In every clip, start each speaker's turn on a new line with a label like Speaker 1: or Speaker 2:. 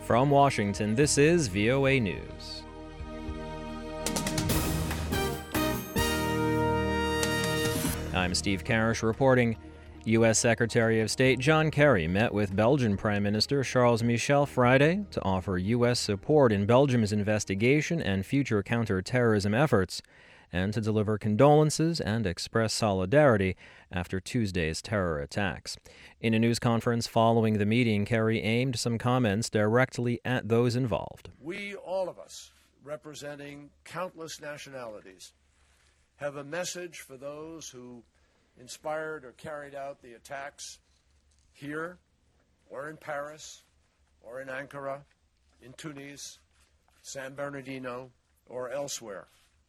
Speaker 1: From Washington, this is VOA News. I'm Steve Karish reporting. U.S. Secretary of State John Kerry met with Belgian Prime Minister Charles Michel Friday to offer U.S. support in Belgium's investigation and future counter-terrorism efforts, and to deliver condolences and express solidarity after Tuesday's terror attacks. In a news conference following the meeting, Kerry aimed some comments directly at those involved.
Speaker 2: We, all of us, representing countless nationalities, have a message for those who inspired or carried out the attacks here, or in Paris, or in Ankara, in Tunis, San Bernardino, or elsewhere.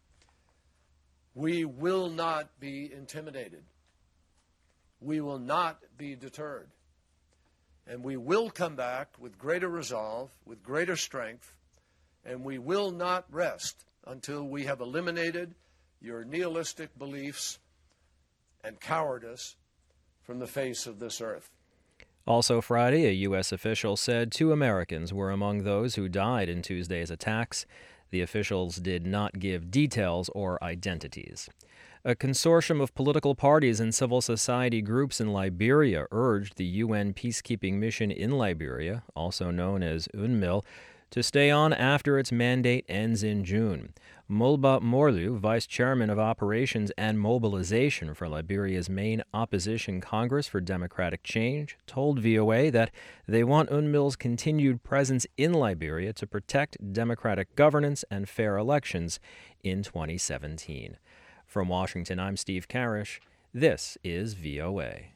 Speaker 2: We will not be intimidated. We will not be deterred. And we will come back with greater resolve, with greater strength, and we will not rest until we have eliminated your nihilistic beliefs and cowardice from the face of this earth.
Speaker 1: Also Friday, a U.S. official said 2 Americans were among those who died in Tuesday's attacks. The officials did not give details or identities. A consortium of political parties and civil society groups in Liberia urged the UN peacekeeping mission in Liberia, also known as UNMIL, to stay on after its mandate ends in June. Mulba Morlu, vice chairman of operations and mobilization for Liberia's main opposition Congress for Democratic Change, told VOA that they want UNMIL's continued presence in Liberia to protect democratic governance and fair elections in 2017. From Washington, I'm Steve Karish. This is VOA.